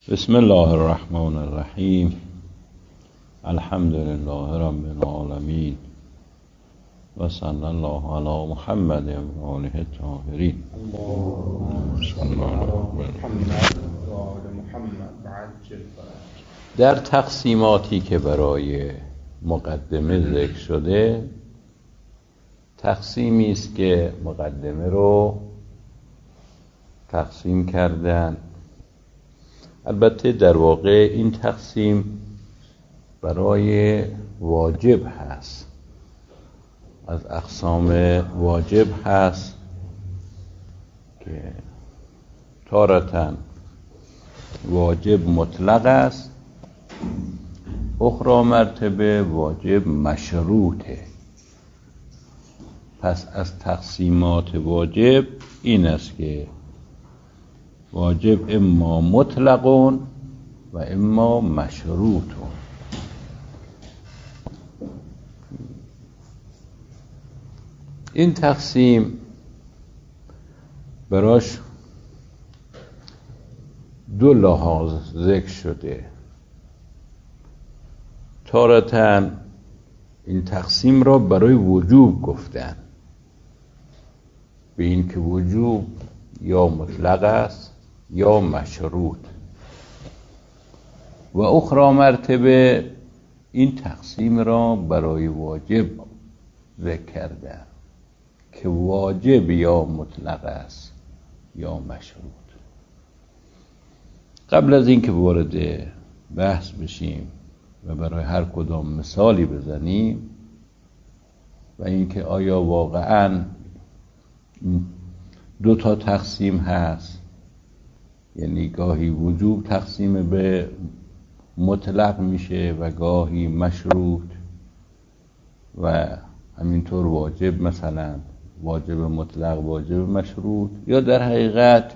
بسم الله الرحمن الرحیم. الحمد لله رب العالمین و صلی الله علی محمد و آله الطاهرین. در تقسیماتی که برای مقدمه ذکر شده، تقسیمی است که مقدمه رو تقسیم کردن. البته در واقع این تقسیم برای واجب هست، از اقسام واجب هست که تارةً واجب مطلق است، اخرى مرتبه واجب مشروطه. پس از تقسیمات واجب این است که واجب اما مطلقون و اما مشروطون. این تقسیم براش دو لحاظ ذکر شده. تارةً این تقسیم را برای وجوب گفتن، به این که وجوب یا مطلق است یا مشروط، و اخرى مرتبه این تقسیم را برای واجب ذکر کرده که واجب یا مطلق است یا مشروط. قبل از اینکه وارد بحث بشیم و برای هر کدام مثالی بزنیم و اینکه آیا واقعاً دو تا تقسیم هست، یعنی گاهی وجوب تقسیم به مطلق میشه و گاهی مشروط، و همینطور واجب مثلا واجب مطلق واجب مشروط، یا در حقیقت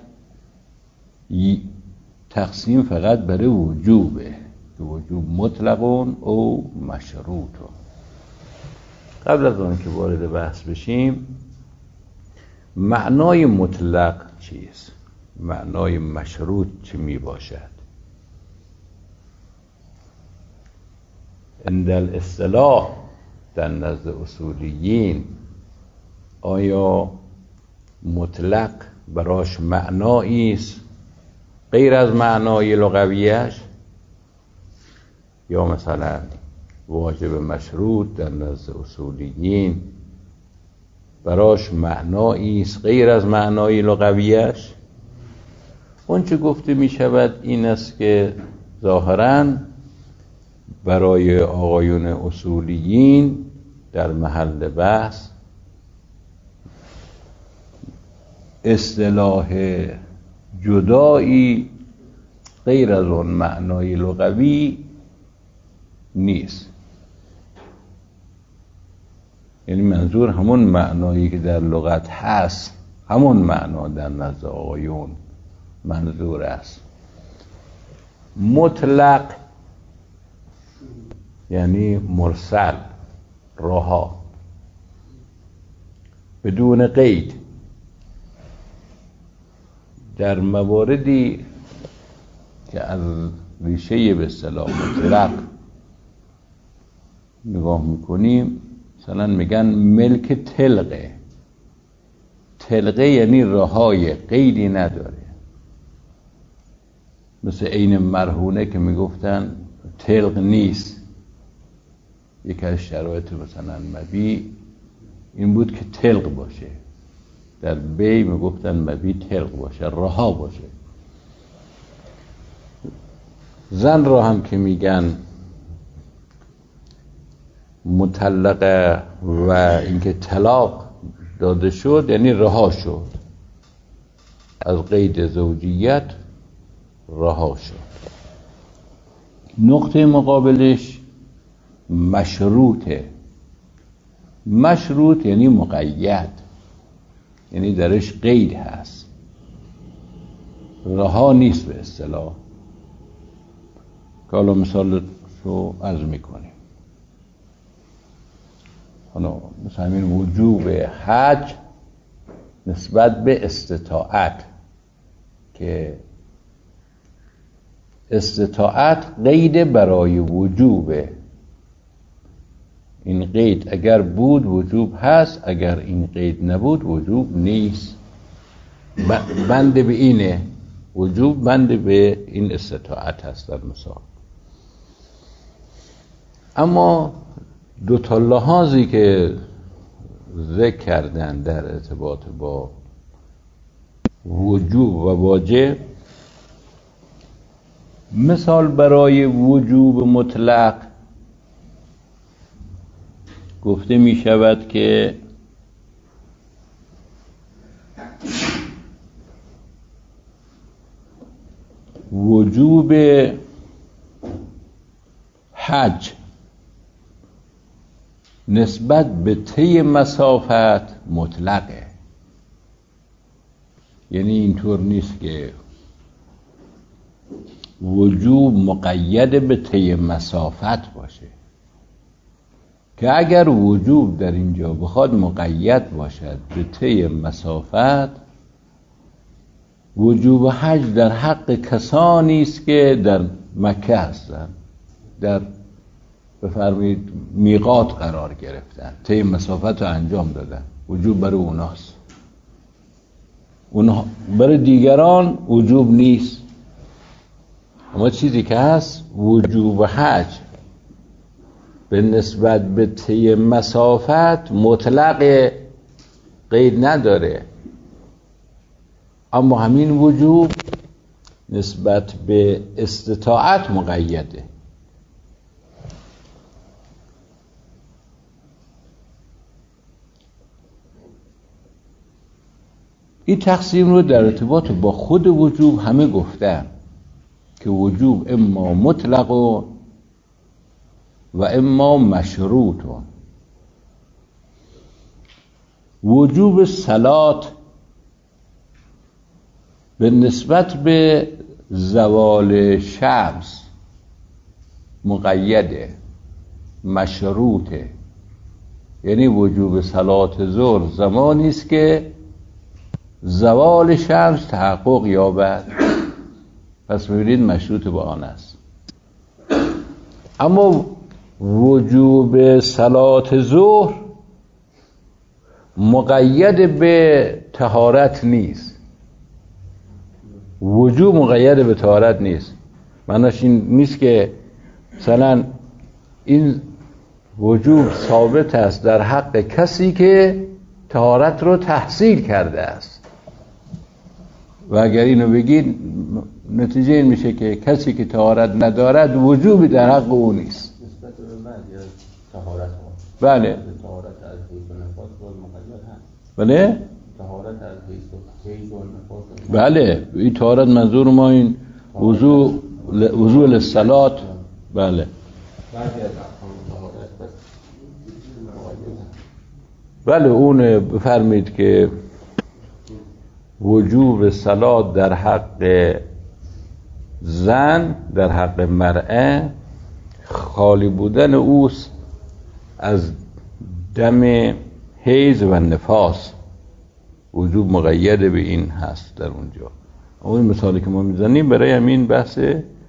تقسیم فقط برای وجوبه که وجوب مطلقون او مشروطون. قبل از آن که وارد بحث بشیم، معنای مطلق چیست؟ معنای مشروط چی می باشد؟ عند الاصطلاح در نزد اصولیین، آیا مطلق براش معنایی است غیر از معنای لغویش، یا مثلا واجب مشروط در نزد اصولیین براش معنایی است غیر از معنای لغویش؟ اون چه گفته می شود این است که ظاهراً برای آقایون اصولیین در محل بحث اصطلاح جدایی غیر از اون معنای لغوی نیست. یعنی منظور همون معنایی که در لغت هست، همون معنا در نزد آقایون منظور است. مطلق یعنی مرسل، رها، بدون قید. در مواردی که از ریشه به اصطلاح مطلق نگاه میکنیم، مثلا میگن ملک طلقه. طلقه یعنی رهای، قیدی نداره. مثل عین مرهونه که میگفتن طلق نیست. یکی از شرایط مثلا مبیع این بود که طلق باشه. در بی میگفتن مبیع طلق باشه، رها باشه. زن را هم که میگن مطلقه و اینکه طلاق داده شد، یعنی رها شد، از قید زوجیت رها شد. نقطه مقابلش مشروطه. مشروط یعنی مقید، یعنی درش قید هست، رها نیست به اصطلاح. که حالا مثال رو عرض میکنیم. مثلا همین وجوب حج نسبت به استطاعت که استطاعت قید برای وجوبه. این قید اگر بود وجوب هست، اگر این قید نبود وجوب نیست. بند به اینه، وجوب بند به این استطاعت هست در مثال. اما دو تا لحاظی که ذکر کردن در ارتباط با وجوب و واجب، مثال برای وجوب مطلق گفته می شود که وجوب حج نسبت به طی مسافت مطلقه. یعنی اینطور نیست که وجوب مقید به طی مسافت باشه، که اگر وجوب در اینجا بخواد مقید باشد به طی مسافت، وجوب حج در حق کسانی است که در مکه هستند، در بفرمایید میقات قرار گرفتن، طی مسافت رو انجام دادن، وجوب برای اوناست. اونها برای دیگران وجوب نیست. اما چیزی که هست وجوب حج به نسبت به طی مسافت مطلق، قید نداره. اما همین وجوب نسبت به استطاعت مقیده. این تقسیم رو در ارتباط با خود وجوب همه گفتن که وجوب اما مطلق و اما مشروط. وجوب صلات به نسبت به زوال شمس مقیده، مشروطه. یعنی وجوب صلات ظهر زمانی است که زوال شمس تحقق یابد، پس می‌بینید مشروط با آن است. اما وجوب صلات ظهر مقید به طهارت نیست. وجوب مقید به طهارت نیست. معناش این نیست که مثلا این وجوب ثابت است در حق کسی که طهارت رو تحصیل کرده است، و اگر اینو بگید نتیجه این میشه که کسی که طهارت ندارد وجوبی در حق او نیست. نسبت به بعد یا طهارت ها. بله. طهارت از حیث و نفاس باز مقید هست. بله. طهارت از حیث و نفاس. بله. این طهارت منظور ما این وضوء للصلات. بله. بعضی از احکام طهارت بس مقید هست. بله اون بفرمید که وجوب صلات در حق زن، در حق مرأه، خالی بودن اوست از دم حیض و نفاس. وجوب مقید به این هست در اونجا. اون مثالی که ما میزنیم برای همین بحث،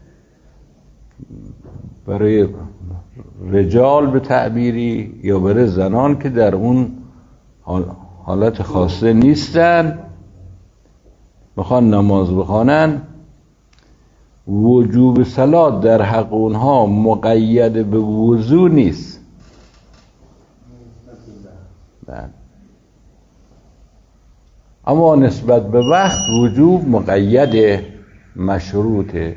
برای رجال به تعبیری یا برای زنان که در اون حالت خاصه نیستن میخوان نماز بخوانن، وجوب صلات در حق اونها مقید به وضو نیست. اما نسبت به وقت وجوب مقید، مشروطه.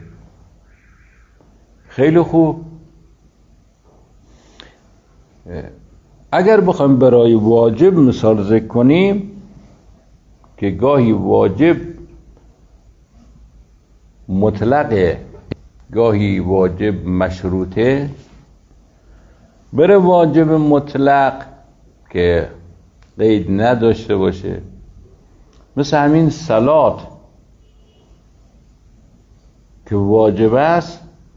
خیلی خوب. اگر بخوایم برای واجب مثال ذکر کنیم که گاهی واجب مطلقه، گاهی واجب مشروطه، برای واجب مطلق که قید نداشته باشه، مثل همین صلات که واجب است،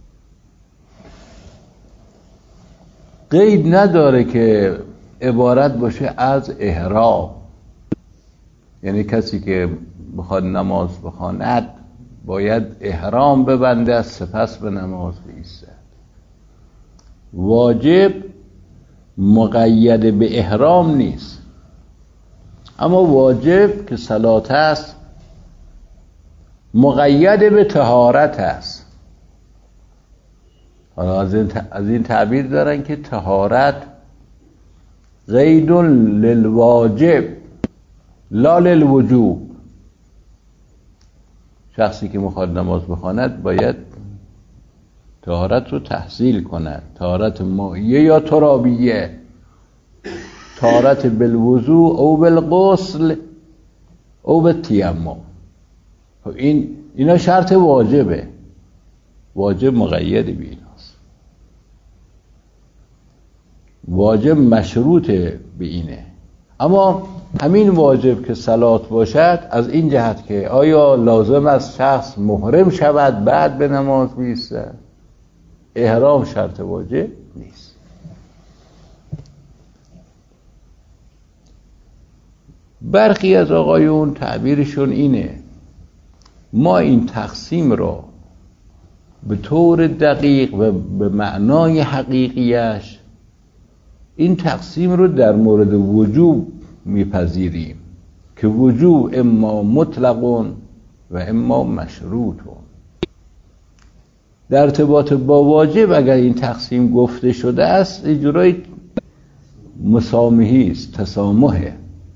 قید نداره که عبارت باشه از احرام. یعنی کسی که بخواد نماز بخواند باید احرام ببنده، سپس به نماز بایستد. واجب مقید به احرام نیست، اما واجب که صلات است مقید به طهارت است. حالا از این تعبیر دارن که طهارت قید للواجب لا للوجوب. شخصی که میخواد نماز بخواند باید طهارت رو تحصیل کند، طهارت مائیه یا ترابیه، طهارت بالوضوء او بالغسل او بالتیمم. اینا شرط واجبه، واجب مقید به ایناست، واجب مشروط به اینه. اما همین واجب که صلات باشد از این جهت که آیا لازم است شخص محرم شود بعد به نماز بایستد؟ احرام شرط واجب نیست. برخی از آقایون تعبیرشون اینه ما این تقسیم را به طور دقیق و به معنای حقیقیش این تقسیم رو در مورد وجوب میپذیریم که وجوب اما مطلق و اما مشروط. در ارتباط با واجب اگر این تقسیم گفته شده است اجرای مسامحی است، تسامحه.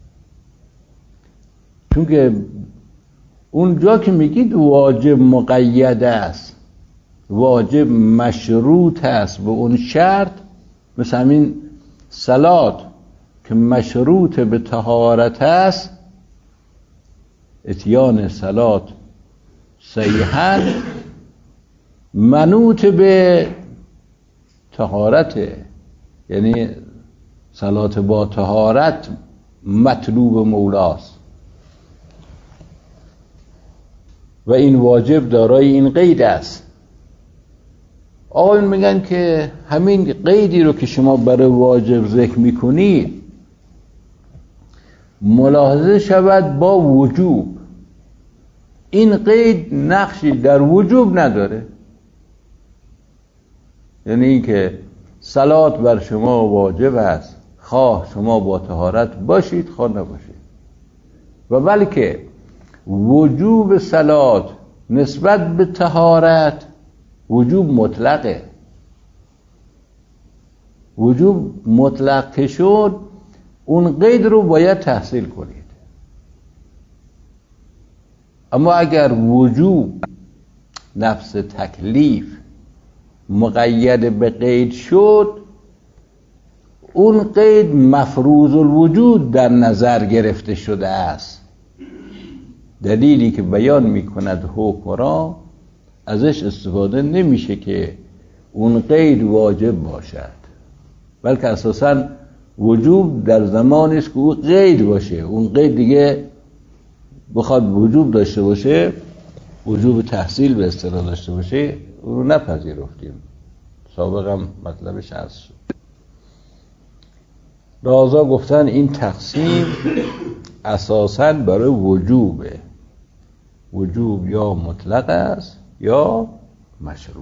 چون که اونجا که میگید واجب مقید است، واجب مشروط است به اون شرط، مثل همین صلات که مشروط به طهارت است، اتیان صلات صحیحاً منوط به طهارته، یعنی صلات با طهارت مطلوب مولاست و این واجب دارای این قید است. آقایون میگن که همین قیدی رو که شما برای واجب ذکر میکنید ملاحظه شود با وجوب. این قید نقشی در وجوب نداره، یعنی این که صلات بر شما واجب است خواه شما با طهارت باشید خواه نباشید، و بلکه وجوب صلات نسبت به طهارت وجوب مطلقه. وجوب مطلق که شد اون قید رو باید تحصیل کنید. اما اگر وجوب نفس تکلیف مقید به قید شد اون قید مفروض الوجود در نظر گرفته شده است. دلیلی که بیان میکند حکم را ازش استفاده نمیشه که اون قید واجب باشد، بلکه اساساً وجوب در زمانی است که اون قید باشه. اون قید دیگه بخواد وجوب داشته باشه، وجوب تحصیل به اصطلاح داشته باشه، اون رو نپذیرفتیم. سابقا مطلبش عرض شد. لذا گفتن این تقسیم اساساً برای وجوبه. وجوب یا مطلق است یا مشروع.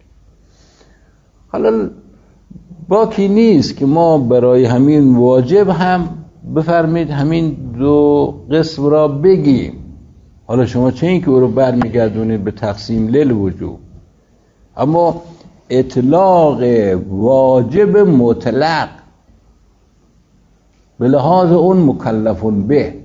حالا باکی نیست که ما برای همین واجب هم بفرمید همین دو قسم را بگیم. حالا شما چه این که او رو برمیگردونید به تقسیم للوجوب، اما اطلاق واجب مطلق به لحاظ اون مکلفون به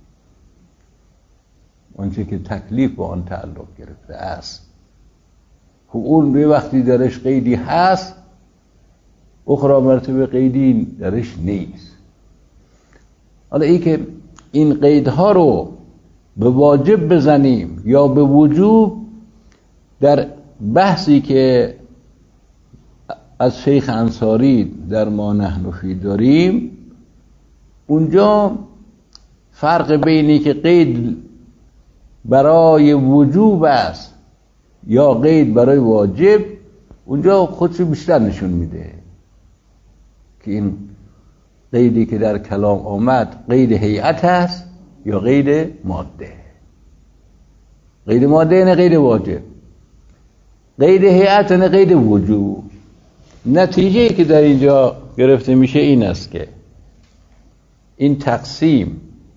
آنچه که تکلیف با آن تعلق گرفته است، اون به وقتی درش قیدی هست اخرى مرتبه قیدی درش نیست. حالا ای که این قیدها رو به واجب بزنیم یا به وجوب، در بحثی که از شیخ انصاری در ما نحن فی داریم اونجا فرق بینی که قید برای وجوب است یا قید برای واجب اونجا خودش بیشتر نشون میده که این قیدی که در کلام آمد قید هیئت است یا قید ماده. قید ماده یعنی قید واجب، قید هیئت یعنی قید وجوب. نتیجه‌ای که در اینجا گرفته میشه این است که این تقسیم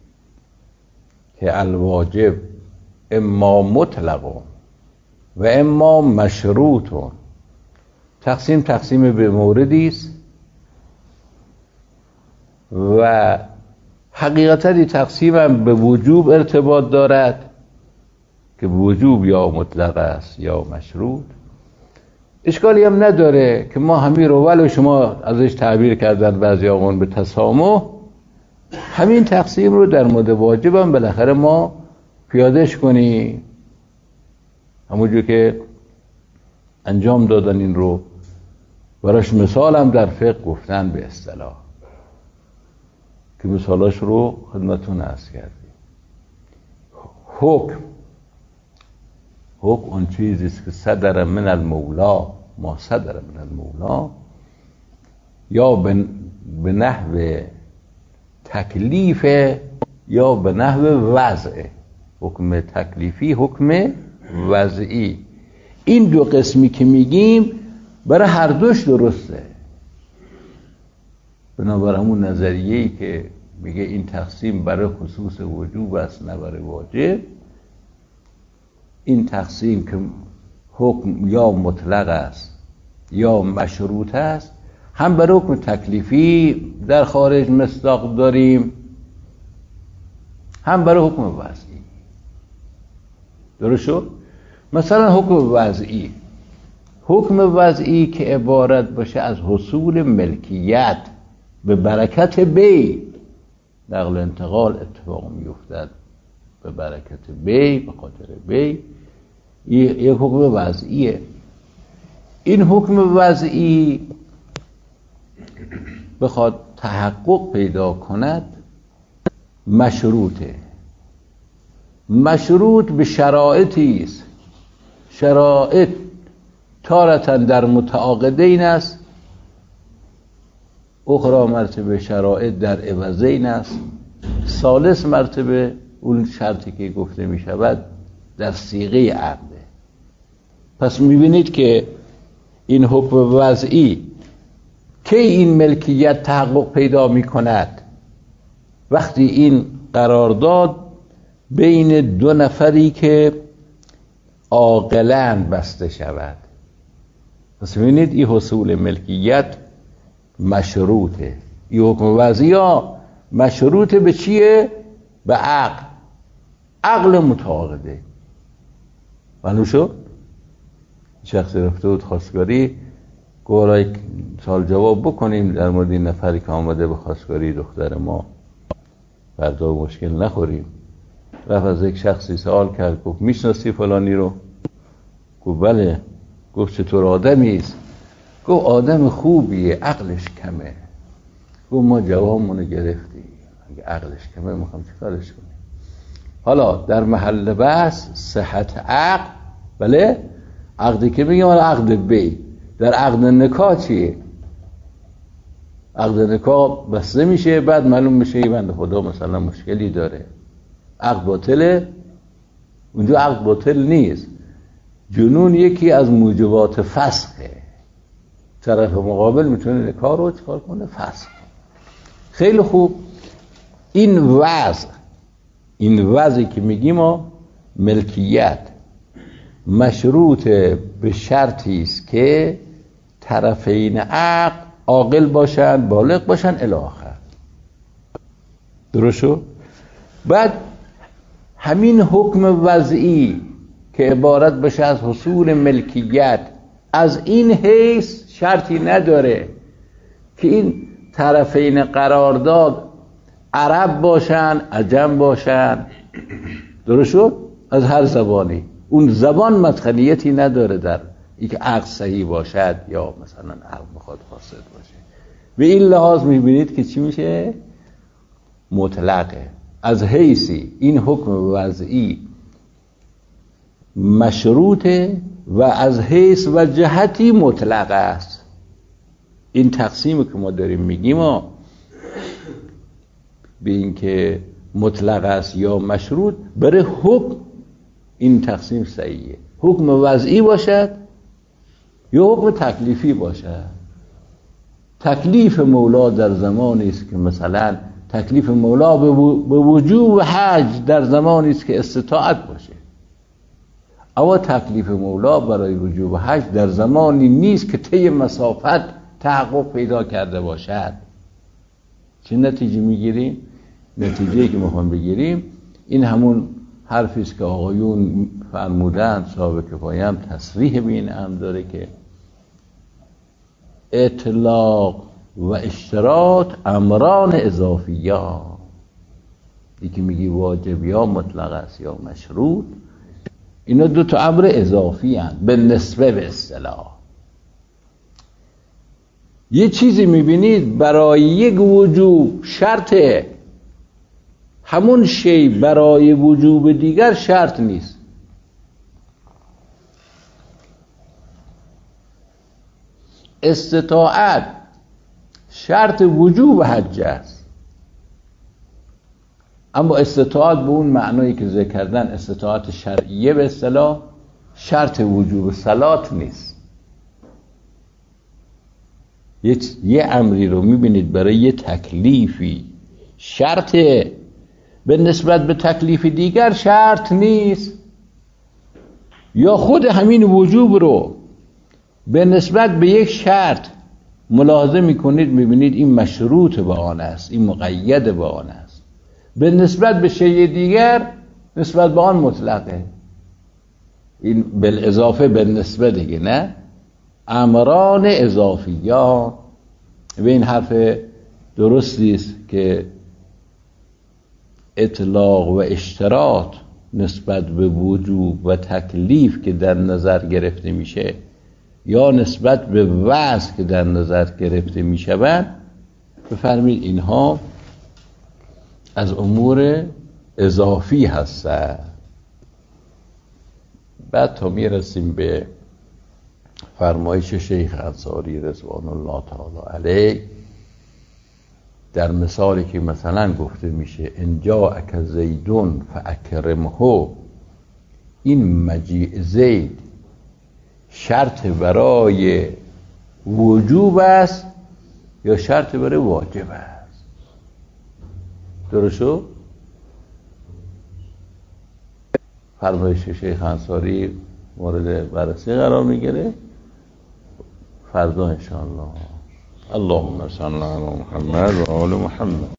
که الواجب اما مطلق و اما مشروط، تقسیم به موردی است و حقیقتا این تقسیم هم به وجوب ارتباط دارد که وجوب یا مطلق است یا مشروط. اشکالی هم نداره که ما همین رو ولو شما ازش تعبیر کردن بعضی آقایون به تسامح، همین تقسیم رو در مورد واجب هم بالاخره ما پیادهش کنیم، همونجور که انجام دادن این رو براش مثال هم در فقه گفتن به اصطلاح که مثالاش رو خدمتون عرض کردیم. حکم اون چیزی است که صدر من المولا، ما صدر من المولا، یا به نحو تکلیف یا به نحو وضع. حکم تکلیفی، حکم وضعی. این دو قسمی که میگیم برای هر دوش درسته. بنابراین همون نظریه‌ای که میگه این تقسیم برای خصوص وجوب است نه برای واجب، این تقسیم که حکم یا مطلق است یا مشروط است، هم برای حکم تکلیفی در خارج مصداق داریم، هم برای حکم وضعی. درست شد؟ مثلا حکم وضعی که عبارت باشه از حصول ملکیت به برکت بی، نقل انتقال اتفاق میافتد به برکت بی، به خاطر بی، یک حکم وضعیه. این حکم وضعی بخواد تحقق پیدا کند مشروط به شرایطی است. شرایط تارة در متعاقدین است، اخرى مرتبه شرایط در عوضین است، ثالث مرتبه اون شرطی که گفته می شود در صیغه عقده. پس میبینید که این حکم وضعی که این ملکیت تحقق پیدا می کند وقتی این قرارداد بین دو نفری که عاقلن بسته شود. پس میبینید این حصول ملکیت مشروطه. این حکم وضعی ها مشروطه به چیه؟ به عقل متعاقده. معلوم شد؟ شخصی رفته بود خواستگاری، گوهرای سال جواب بکنیم در مورد این نفری که آمده به خواستگاری دختر ما، فردا مشکل نخوریم. رفت از یک شخصی سوال کرد، گفت میشناسی فلانی رو؟ گفت بله. گفت چطور آدمی است؟ گفت آدم خوبیه، عقلش کمه. گفت ما جوابمونو گرفتیم، اگه عقلش کمه میخوام چیکارش کنیم؟ حالا در محل بحث صحت عقل، بله، عقدی که میگم عقد بی. در عقد نکاح چیه؟ عقد نکاح بسته میشه، بعد معلوم میشه این بنده خدا مثلا مشکلی داره، عقد باطله. اونجا عقد باطل نیست، جنون یکی از موجبات فسخه. طرف مقابل میتونه نکاح رو چکار کنه؟ فسخ. خیلی خوب. این وضعی که میگیم ملکیت مشروط به شرطی است که طرفین عقد عاقل باشن، بالغ باشن الی آخر. درست شد؟ بعد همین حکم وضعی که عبارت باشه از حصول ملکیت، از این حیث شرطی نداره که این طرفین قرارداد عرب باشن، عجم باشن. درست شد؟ از هر زبانی. اون زبان مدخلیتی نداره در اینکه عقد صحیح باشد یا مثلا عقد بخواد فاسد باشه. به این لحاظ میبینید که چی میشه؟ مطلقه. از حیثی این حکم وضعی مشروطه و از حیث و جهتی مطلق است. این تقسیمی که ما داریم میگیم به این که مطلق است یا مشروط برای حکم این تقسیم صحیحه. حکم وضعی باشد یا حکم تکلیفی باشد. تکلیف مولا در زمانی است که مثلا تکلیف مولا به وجوب حج در زمانی است که استطاعت باشه، اما تکلیف مولا برای وجوب حج در زمانی نیست که طی مسافت تحقق پیدا کرده باشد. چه نتیجه میگیریم؟ نتیجه‌ای که میخوام بگیریم این همون حرفی است که آقایون فرمودند، صاحب کفایه هم تصریح به این امر داره که اطلاق و اشتراط امران اضافیان. یکی میگی واجب یا مطلق است یا مشروط، اینا دو تا امر اضافی هستند به نسبه به اصطلاح. یه چیزی میبینید برای یک وجوب شرطه، همون شی برای وجوب دیگر شرط نیست. استطاعت شرط وجوب حج است، اما استطاعت به اون معنایی که ذکر کردن استطاعت شرعیه به اصطلاح شرط وجوب صلات نیست. یه امری رو میبینید برای یه تکلیفی شرطه، به نسبت به تکلیف دیگر شرط نیست، یا خود همین وجوب رو به نسبت به یک شرط ملاحظه میکنید میبینید این مشروط به آن است، این مقید به آن است، به نسبت به شیء دیگر نسبت به آن مطلقه. این بالاضافه به نسبت دیگه، نه امران اضافیان. به این حرف درستی است که اطلاق و اشتراط نسبت به وجوب و تکلیف که در نظر گرفته میشه یا نسبت به وضع که در نظر گرفته میشوند، بفرمید اینها از امور اضافی هستند. بعد تا میرسیم به فرمایش شیخ انصاری رضوان الله تعالی علیه در مثالی که مثلا گفته میشه ان جاءک زیدون فاکرمه، این مجیء زید شرط برای وجوب است یا شرط برای واجب است؟ درسته؟ فرمایش شیخ انصاری مورد بررسی قرار میگیره فردا انشاءالله. اللهم صل علی محمد و آل محمد.